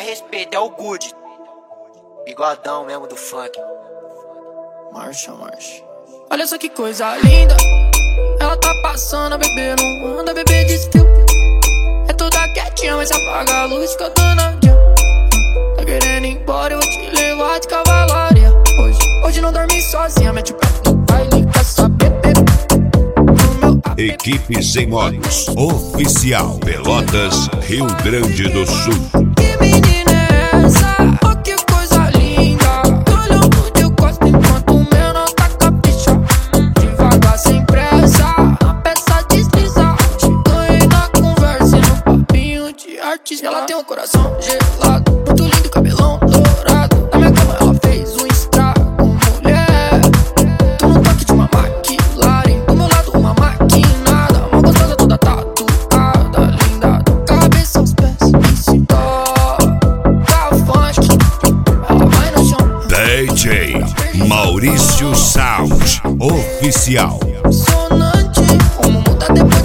respeito, é o good. Bigodão mesmo do funk. Marcha, marcha. Olha só que coisa linda. Ela tá passando, a bebê não anda, bebê desfio. É toda quietinha, mas apaga a luz, fica danadinha. Tá querendo ir embora, eu vou te levar de cavalaria. Hoje não dorme sozinha, mete o pé no baile, quer saber, bebê. Equipe Sem Modos Oficial Pelotas, Rio Grande do Sul. Que menina é essa? Oh, que coisa linda. Olhando de costa enquanto o meu não tá capricha. Devagar, sem pressa, a peça desliza. Te ganhei na conversa e no papinho de artista. Ela tem um coração gelado, muito lindo, cabelão dourado. Na minha cama ela fez um estrago, mulher. Tô no toque de uma McLaren, do meu lado uma maquinada. Uma gostosa toda tatuada, linda da cabeça aos pés. E se toca funk, ela vai no chão. DJ Maurício Sound Oficial. Sonante, o mundo tá depois.